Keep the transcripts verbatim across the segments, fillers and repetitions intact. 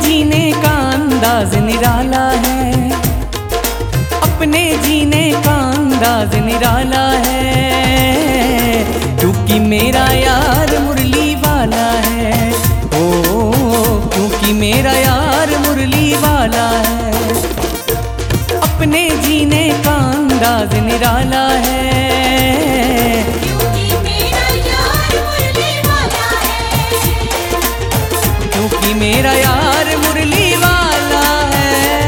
जीने का अंदाज निराला है, अपने जीने का अंदाज निराला है, क्योंकि मेरा यार मुरली वाला है। ओ क्योंकि मेरा यार मुरली वाला है, अपने जीने का अंदाज निराला है, क्योंकि मेरा यार मुरली वाला है, क्योंकि मेरा यार मुरली वाला है।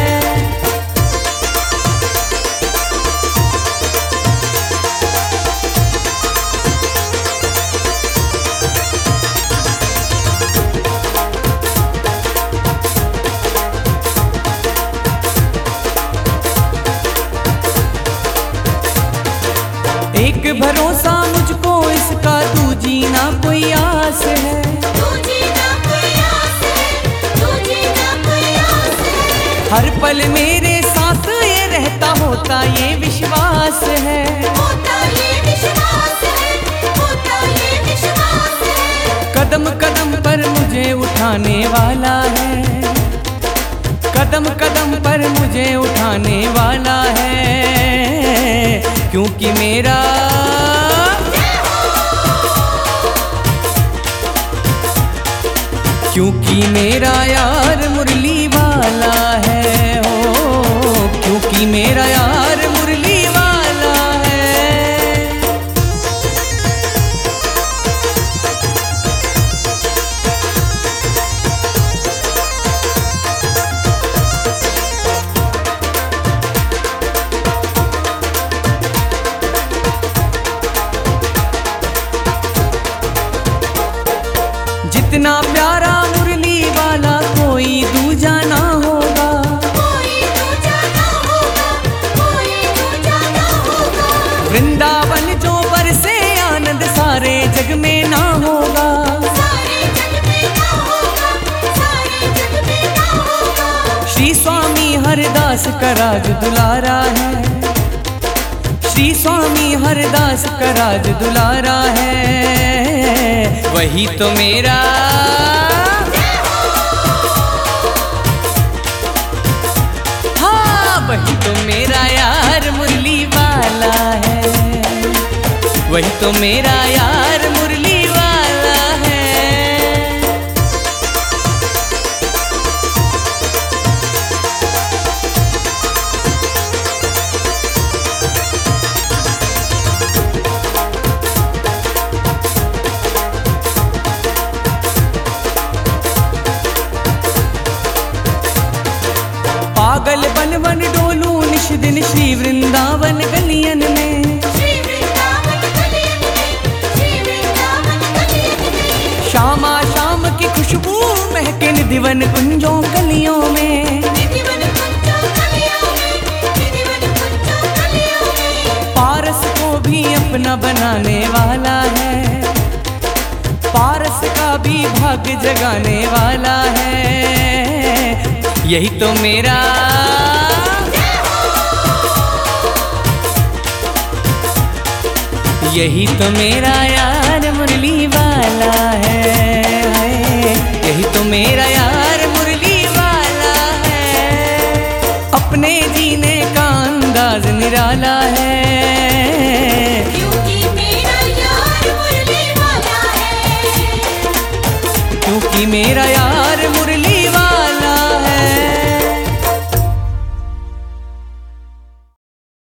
एक भरोसा मुझको इसका, तू जीना कोई आस है, तू जीना कोई आस है, तू जीना कोई आस है, हर पल मेरे साथ ये रहता होता ये विश्वास है, होता ये विश्वास है, होता ये विश्वास है, कदम कदम पर मुझे उठाने वाला है, कदम कदम पर मुझे उठाने वाला है, क्योंकि मेरा क्योंकि मेरा यार मुरली वाला है, ओ क्योंकि मेरा यार मुरली वाला है। जितना प्यारा मुरली वाला कोई दूजा ना होगा, कोई दूजा ना होगा, कोई दूजा ना होगा, वृंदावन जो बरसे आनंद सारे जग में ना होगा, सारे जग में ना होगा, सारे जग में ना होगा, श्री स्वामी हरदास का राज दुलारा है, श्री स्वामी हरदास का राज दुलारा है, वही तो मेरा हाँ वही तो मेरा यार मुरली वाला है, वही तो मेरा यार मुरली वाला है। पागल बन बन डोलू निश दिन श्री वृंदावन गलियन में, श्री वृंदावन गलियन में, श्री वृंदावन गलियन में, श्यामा शाम की खुशबू महके निधिवन कुंजों कलियों में, निधिवन कुंजों कलियों में, निधिवन कुंजों कलियों में, पारस को भी अपना बनाने वाला है, पारस का भी भाग्य जगाने वाला है, यही तो मेरा यही तो मेरा यार मुरली वाला है, यही तो मेरा यार मुरली वाला है, अपने जीने का अंदाज निराला है, क्योंकि मेरा यार मुरली वाला है, क्योंकि मेरा